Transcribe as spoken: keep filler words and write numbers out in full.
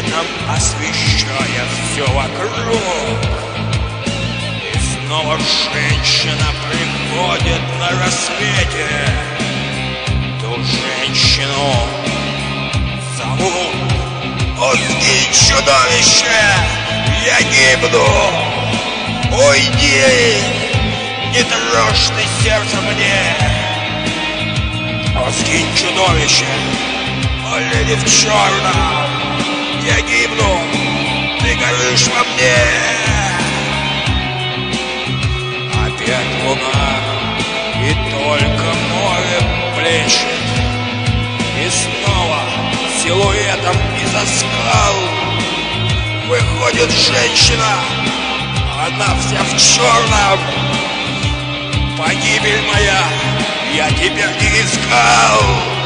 светом, освещая все вокруг. И снова женщина приходит на рассвете. Ту женщину зовут: «Уйди, чудовище! Я гибну! Уйди! Не трожь ты сердце мне! Сгинь, чудовище! О, леди в черном! Я гибну! Ты горишь во мне!» Опять луна, и только море плещет. И снова силуэтом из-за скал выходит женщина. Она вся в черном. Погибель моя, я тебя не искал.